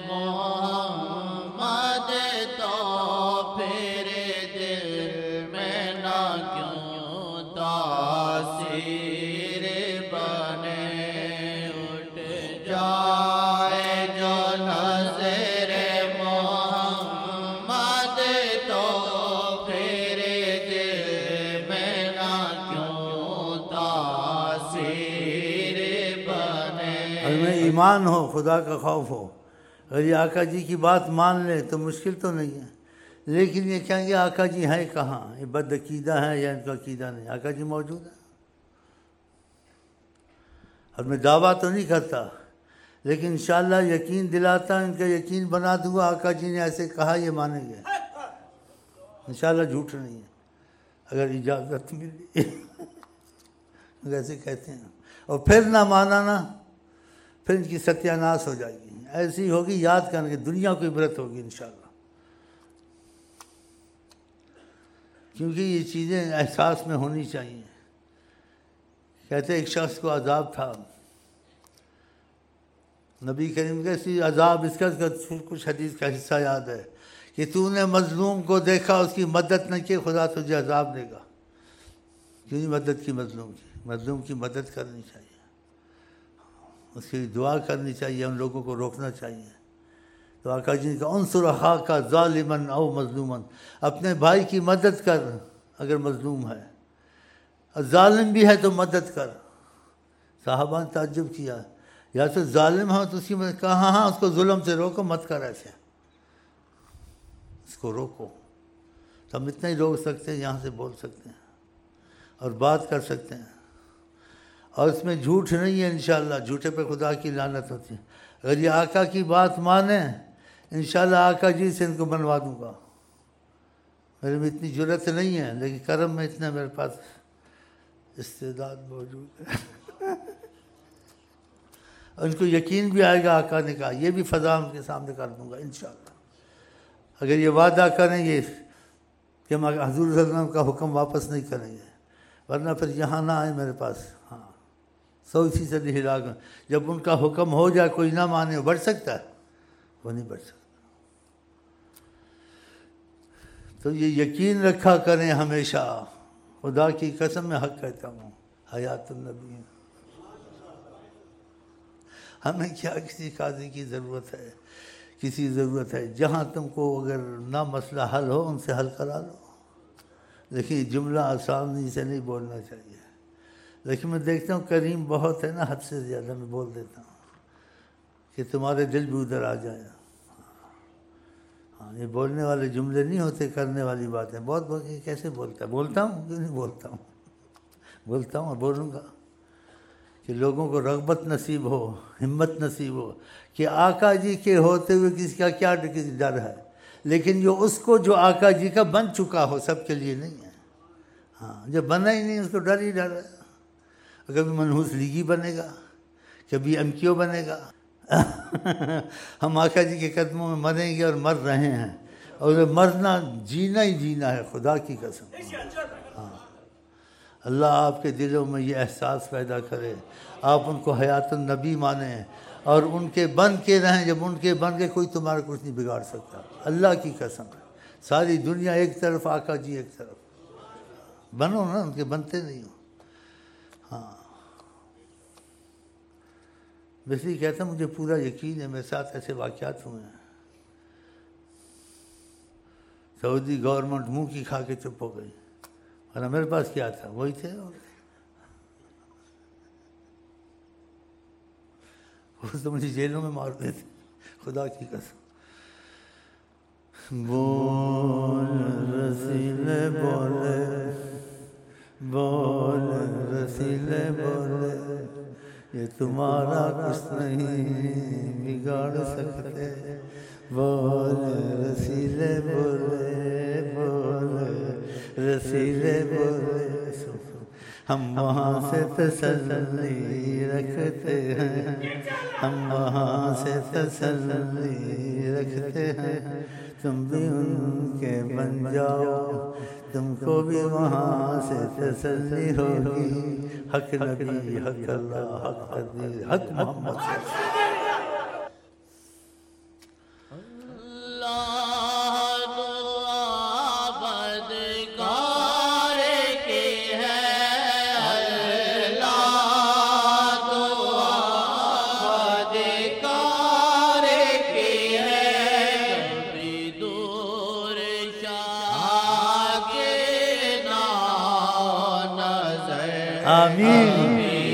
محمد تو پھر دل میں نہ کیوں تاثیر بنے۔ اٹھ جائے جو نظر محمد تو پھر دل میں نہ کیوں تاثیر بنے۔ اور میں ایمان ہو، خدا کا خوف ہو، اگر یہ آقا جی کی بات مان لیں تو مشکل تو نہیں ہے، لیکن یہ کہیں گے آقا جی ہیں کہاں، یہ بد عقیدہ ہے یا ان کا عقیدہ نہیں، آقا جی موجود ہے۔ اور میں دعویٰ تو نہیں کرتا، لیکن انشاءاللہ یقین دلاتا، ان کا یقین بنا دوں گا آقا جی نے ایسے کہا یہ مانیں گے انشاءاللہ، جھوٹ نہیں ہے، اگر اجازت ملی ویسے کہتے ہیں۔ اور پھر نہ مانا نا، پھر ان کی ستیہ ناش ہو جائے گی، ایسی ہوگی یاد کرنے کی، دنیا کو عبرت ہوگی انشاءاللہ، کیونکہ یہ چیزیں احساس میں ہونی چاہیے۔ کہتے ایک شخص کو عذاب تھا، نبی کریم کے اسی عذاب اس کا کچھ حدیث کا حصہ یاد ہے کہ تو نے مظلوم کو دیکھا اس کی مدد نہ کی، خدا تجھے عذاب دے گا۔ کیوں نہیں مدد کی مظلوم کی مدد کرنی چاہیے، اس کی دعا کرنی چاہیے، ان لوگوں کو روکنا چاہیے۔ تو آقا جی نے کہا انصر اخاک ظالما او مظلوما، اپنے بھائی کی مدد کر اگر مظلوم ہے، اور ظالم بھی ہے تو مدد کر. صحابہ نے تعجب کیا, یا تو ظالم ہو تو اس کی مدد. کہا ہاں اس کو ظلم سے روکو, مت کر ایسے, اس کو روکو. تو ہم اتنا ہی روک سکتے ہیں, یہاں سے بول سکتے ہیں اور بات کر سکتے ہیں. اور اس میں جھوٹ نہیں ہے انشاءاللہ, جھوٹے پہ خدا کی لعنت ہوتی ہے. اگر یہ آقا کی بات مانیں انشاءاللہ آقا جی سے ان کو بنوا دوں گا. میرے میں اتنی جرت نہیں ہے, لیکن کرم میں اتنا میرے پاس استعداد موجود ہے. ان کو یقین بھی آئے گا, آقا نے کہا یہ بھی فضا ان کے سامنے کر دوں گا انشاءاللہ. اگر یہ وعدہ کریں یہ کہ ہم حضور صلی اللہ علیہ وسلم کا حکم واپس نہیں کریں گے, ورنہ پھر یہاں نہ آئے میرے پاس. ہاں 100% ہلاک. جب ان کا حکم ہو جائے کوئی نہ مانے, بڑھ سکتا ہے؟ وہ نہیں بڑھ سکتا. تو یہ یقین رکھا کریں ہمیشہ. خدا کی قسم میں حق کہتا ہوں, حیات النبی. ہمیں کیا کسی قاضی کی ضرورت ہے, کسی ضرورت ہے؟ جہاں تم کو اگر نہ مسئلہ حل ہو ان سے حل کرا لو. لیکن جملہ آسانی سے نہیں بولنا چاہیے. لیکن میں دیکھتا ہوں کریم بہت ہے نا, حد سے زیادہ میں بول دیتا ہوں کہ تمہارے دل بھی ادھر آ جائے. ہاں یہ بولنے والے جملے نہیں ہوتے, کرنے والی باتیں. بہت کیسے بولتا ہوں, کیوں نہیں بولتا ہوں, بولتا ہوں اور بولوں گا کہ لوگوں کو رغبت نصیب ہو, ہمت نصیب ہو کہ آقا جی کے ہوتے ہوئے کسی کا کیا ڈر ہے, لیکن جو آقا جی کا بن چکا ہو سب کے لیے نہیں ہے. ہاں جو بنا ہی نہیں اس کو ڈر ہی ڈر ہے. کبھی منحوس لیگی بنے گا, کبھی MQ بنے گا. ہم آقا جی کے قدموں میں مریں گے اور مر رہے ہیں, اور مرنا جینا ہی جینا ہے خدا کی قسم. ہاں اللہ آپ کے دلوں میں یہ احساس پیدا کرے, آپ ان کو حیات النبی مانیں اور ان کے بن کے رہیں. جب ان کے بن کے کوئی تمہارا کچھ نہیں بگاڑ سکتا, اللہ کی قسم. ساری دنیا ایک طرف, آقا جی ایک طرف. بنو نا, ان کے بنتے نہیں ہو. ہاں میں اس لیے کہتا ہوں مجھے پورا یقین ہے, میرے ساتھ ایسے واقعات ہوئے ہیں. سعودی گورنمنٹ منہ کی کھا کے چپ ہو گئی, ورنہ میرے پاس کیا تھا, وہی تھے. وہ تو مجھے جیلوں میں مار دیتے خدا کی قسم. بول رسیلے بولے, بول رسیلے بولے, یہ تمہارا کچھ نہیں بگاڑ سکتے. بول رسیلے بولے, بول رسیلے بولے. ہم وہاں سے تسلی رکھتے ہیں, ہم وہاں سے تسلی رکھتے ہیں. تم بھی ان کے بن جاؤ, تم کو بھی وہاں سے تسلی ہوگی. حق نبی, حق اللہ, حق حدیث, حق محمد. آمین.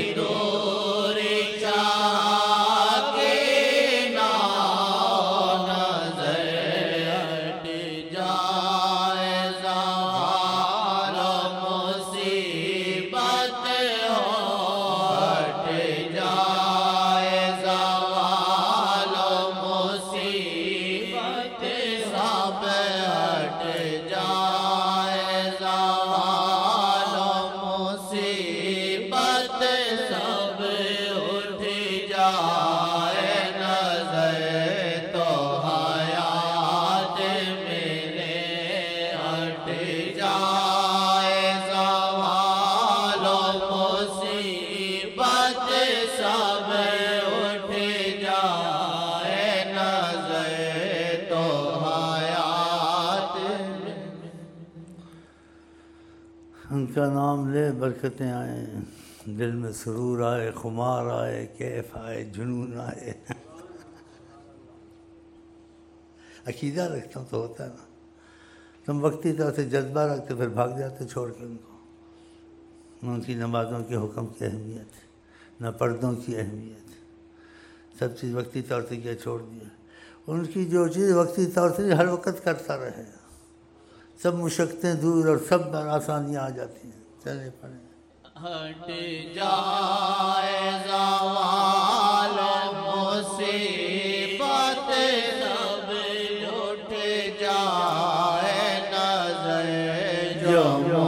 ان کا نام لے برکتیں آئیں, دل میں سرور آئے, خمار آئے, کیف آئے, جنون آئے. عقیدہ رکھتا ہوں تو ہوتا ہے نا. تم وقتی طور سے جذبہ رکھتے پھر بھاگ جاتے چھوڑ کے ان کو. ان کی نمازوں کے حکم کی اہمیت، نہ پردوں کی اہمیت، سب چیز وقتی طور سے کیا چھوڑ دیا. ان کی جو چیز وقتی طور سے ہر وقت کرتا رہے، سب مشقتیں دور اور سب آسانیاں آ جاتی ہیں. چلے پڑھیں. ہٹ جائے زوال مصیبت سب اٹھ جائے نظر جو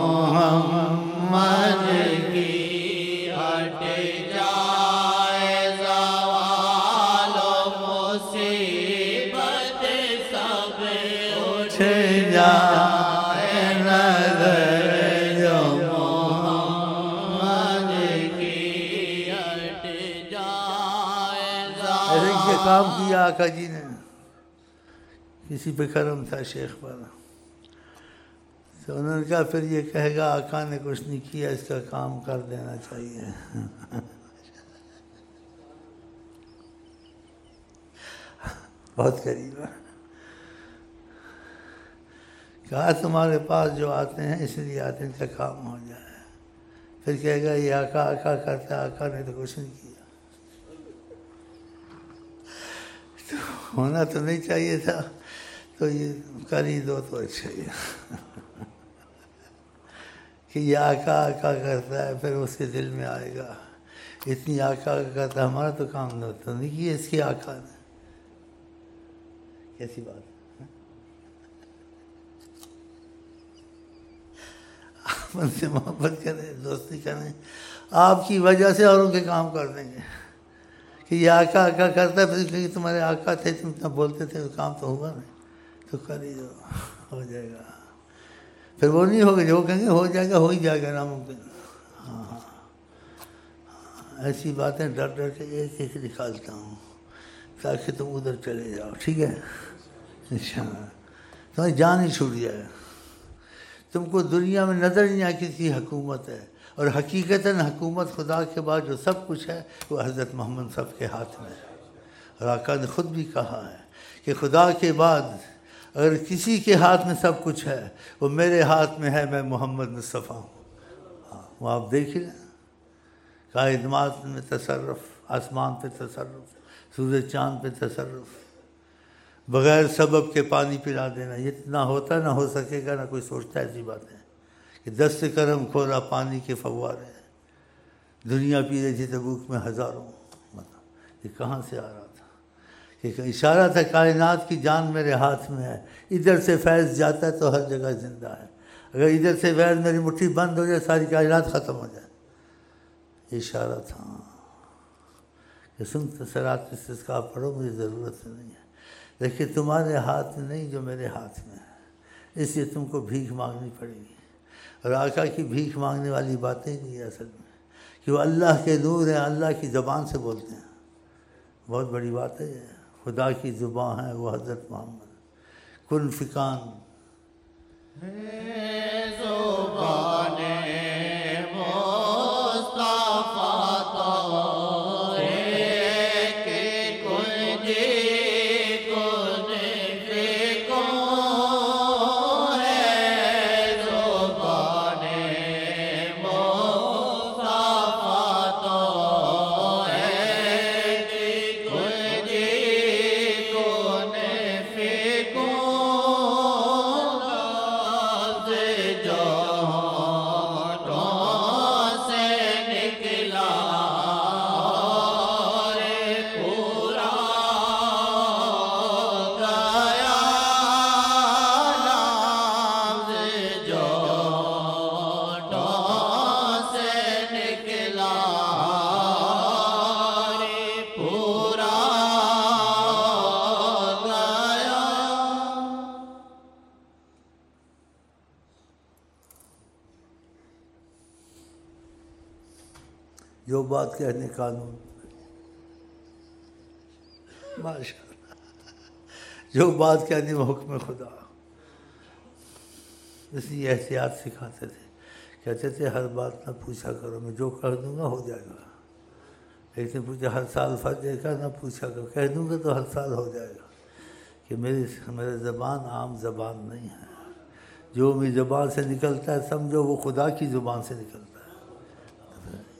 محمد کی. ہٹ جائے زوال مصیبت سب اٹھ جائے نظر جو ایسے کام کیا آقا جی نے. کسی پہ کرم تھا شیخ پر، تو انہوں نے کہا پھر یہ کہے گا آقا نے کچھ نہیں کیا، اس کا کام کر دینا چاہیے. بہت قریب ہے. کہا تمہارے پاس جو آتے ہیں اس لیے آتے ہیں ان کا کام ہو جائے. پھر کہے گا یہ آقا آقا کرتا ہے، آقا نے تو کچھ نہیں کیا. تو ہونا تو نہیں چاہیے تھا، تو یہ کر ہی دو تو اچھا ہی کہ یہ آقا آقا کرتا ہے. پھر اس کے دل میں آئے گا اتنی آقا کرتا ہے، ہمارا تو کام نہیں کیا اس کی آقا نے. کیسی بات ہے. اپن سے محبت کریں، دوستی کریں، آپ کی وجہ سے اوروں کے کام کر دیں گے. کہ یہ آقا آقا کرتا ہے، پھر کہ تمہارے آقا تھے، تم اتنا بولتے تھے، کام تو ہوا نہیں، تو کر ہی جو ہو جائے گا. پھر وہ نہیں ہوگا جو وہ کہیں گے ہو جائے گا، ہو ہی جائے گا ناممکن. ہاں ایسی باتیں ڈر ڈر کے ایک ایک نکالتا ہوں تاکہ تم ادھر چلے جاؤ. ٹھیک ہے انشاءاللہ. تمہاری جان ہی چھوٹ جائے. تم کو دنیا میں نظر نہیں آئی کسی حکومت ہے، اور حقیقتاً حکومت خدا کے بعد جو سب کچھ ہے وہ حضرت محمد صاحب کے ہاتھ میں ہے. اور آقا نے خود بھی کہا ہے کہ خدا کے بعد اگر کسی کے ہاتھ میں سب کچھ ہے وہ میرے ہاتھ میں ہے، میں محمد مصطفیٰ ہوں. ہاں وہ آپ دیکھ لیں. کائنات میں تصرف، آسمان پہ تصرف، سورج چاند پہ تصرف، بغیر سبب کے پانی پلا دینا. یہ نہ ہوتا نہ ہو سکے گا، نہ کوئی سوچتا ایسی باتیں کہ دست کرم کھولا پانی کے فوارے. دنیا پی رہی تھی تبوک میں ہزاروں. یہ کہاں سے آ رہا تھا؟ کہ اشارہ تھا کائنات کی جان میرے ہاتھ میں ہے. ادھر سے فیض جاتا ہے تو ہر جگہ زندہ ہے. اگر ادھر سے فیض میری مٹھی بند ہو جائے ساری کائنات ختم ہو جائے. اشارہ تھا کہ سن صلاۃ استسقاء پڑھو، مجھے ضرورت نہیں ہے، لیکن تمہارے ہاتھ میں نہیں جو میرے ہاتھ میں ہے، اس لیے تم کو بھیک مانگنی پڑے گی. اور آقا کی بھیک مانگنے والی باتیں نہیں ہے اصل میں، کہ وہ اللہ کے نور ہیں، اللہ کی زبان سے بولتے ہیں. بہت بڑی بات ہے. خدا کی زبان ہے وہ حضرت محمد. کن فکان زبان مصطفیٰ تو ایک کنجی کن فکون ہے. زبان مصطفیٰ تو ایک کنجی کن فکون سے نکلا رے پورا گیا. لفظ جو سے نکلا رے پورا گیا. جو بات کہنے قانون، ماشاءاللہ جو بات کہنے وہ حکم خدا. اس لیے احتیاط سکھاتے تھے. کہتے تھے ہر بات نہ پوچھا کرو، میں جو کر دوں گا ہو جائے گا. ایک نے پوچھا ہر سال فرض کا نہ پوچھا کرو، کہہ دوں گا تو ہر سال ہو جائے گا. کہ میرے زبان عام زبان نہیں ہے. جو میری زبان سے نکلتا ہے سمجھو وہ خدا کی زبان سے نکلتا ہے.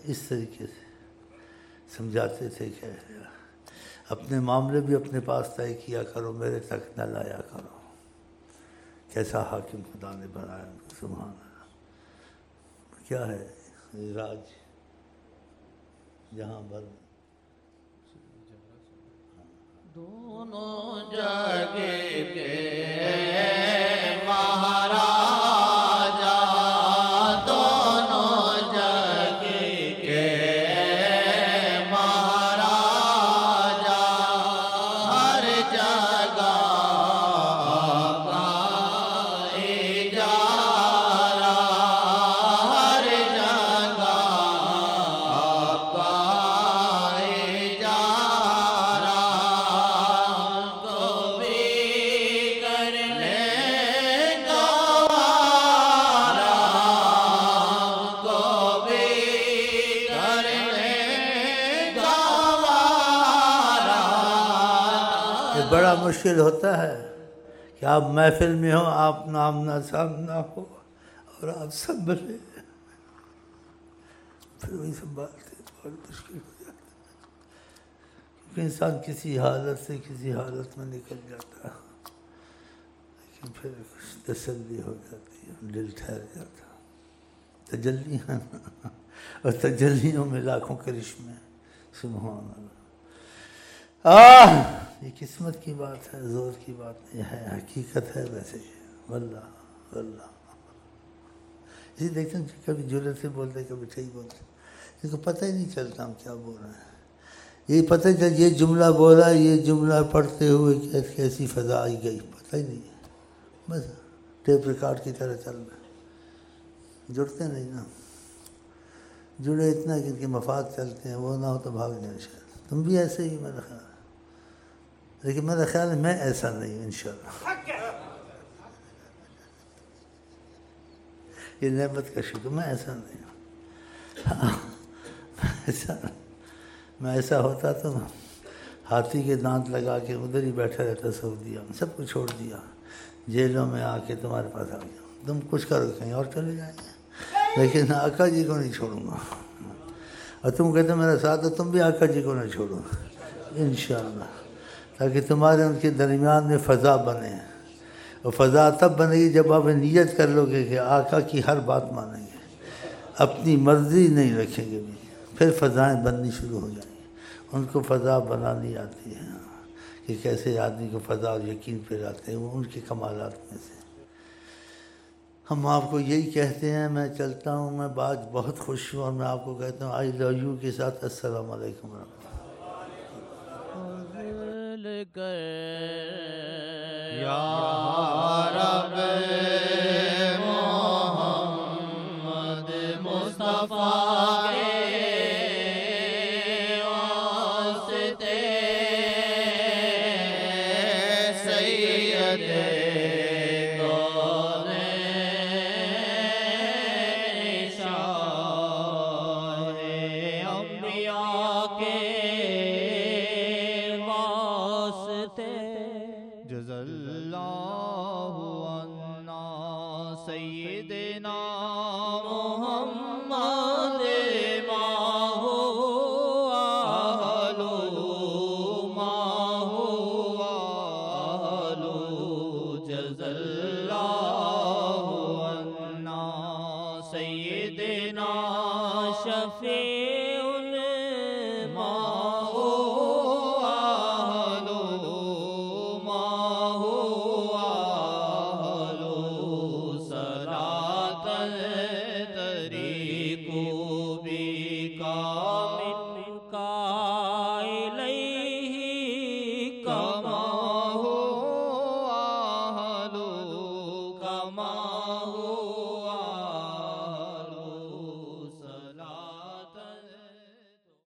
اس طریقے سے سمجھاتے تھے کہ اپنے معاملے بھی اپنے پاس طے کیا کرو، میرے تک نہ لایا کرو۔ کیسا حاکم خدا نے بنایا، سبحان اللہ۔ کیا ہے راج جہاں بھر دونوں جگ کے مہاراجا، دونوں جگ کے مہاراجا، ہر جگہ کا اجارہ، ہر جگہ کا اجارہ، کو بھی کرنے گوارا، کو بھی کرنے گوارا۔ یہ بڑا مشکل ہوتا ہے کہ آپ محفل میں ہو، آپ نام نہ سامنا ہو اور آپ سنبھلے، پھر وہی سنبھالتے بہت مشکل ہو جاتا ہے، کیونکہ انسان کسی حالت سے کسی حالت میں نکل جاتا ہے، لیکن پھر کچھ تسلی ہو جاتی ہے، دل ٹھہر جاتا ہے۔ تجلی ہے اور تجلیوں میں لاکھوں کرشمے، سبحان اللہ۔ یہ قسمت کی بات ہے، زور کی بات نہیں ہے، حقیقت ہے ویسے ہی، واللہ واللہ۔ اسی دیکھتے ہیں کبھی جرت سے بولتے کبھی ٹھیک بولتے، ان کو پتہ ہی نہیں چلتا ہم کیا بول رہے ہیں۔ یہ پتہ چل یہ جملہ بولا، یہ جملہ پڑھتے ہوئے کیسی فضا آئی گئی، پتہ ہی نہیں ہے، بس ٹیپ ریکارڈ کی طرح چل رہا ہے۔ جڑتے نہیں نا، جڑے اتنا کہ ان کے مفاد چلتے ہیں، وہ نہ ہو تو بھاگ جائیں شاید۔ تم بھی ایسے ہی میرا خیال ہے، لیکن میرا خیال ہے میں ایسا نہیں ہوں انشاءاللہ۔ یہ نعمت کا شکر، میں ایسا نہیں ہوں۔ میں ایسا ہوتا تو ہاتھی کے دانت لگا کے ادھر ہی بیٹھا رہتا سعودیہ میں، سب کو چھوڑ دیا، جیلوں میں آ کے تمہارے پاس آ گیا، تم کچھ کرو کہیں اور چلے جائیں گے، لیکن آقا جی کو نہیں چھوڑوں گا۔ اور تم کہتے میرا ساتھ ہے، تم بھی آقا جی کو نہیں چھوڑو انشاءاللہ، تاکہ تمہارے ان کے درمیان میں فضا بنے۔ اور فضا تب بنے گی جب آپ نیت کر لو گے کہ آقا کی ہر بات مانیں گے، اپنی مرضی نہیں رکھیں گے بھی، پھر فضائیں بننی شروع ہو جائیں گی۔ ان کو فضا بنانی آتی ہے کہ کیسے آدمی کو فضا اور یقین پہ لاتے ہیں، وہ ان کے کمالات میں سے۔ ہم آپ کو یہی کہتے ہیں، میں چلتا ہوں، میں آج بہت خوش ہوں، اور میں آپ کو کہتا ہوں آئی لو یو کے ساتھ السلام علیکم ورحمۃ اللہ۔ یا رب محمد مصطفیٰ کے واسطے سید کونین شاہ انبیاء کے واسطے جزا اللہ عنا سیدنا محمد ماہو آلو ماہو آلو جزا اللہ عنا سیدنا شفیع ماہو آلو ماہو آلو صلاة طریقو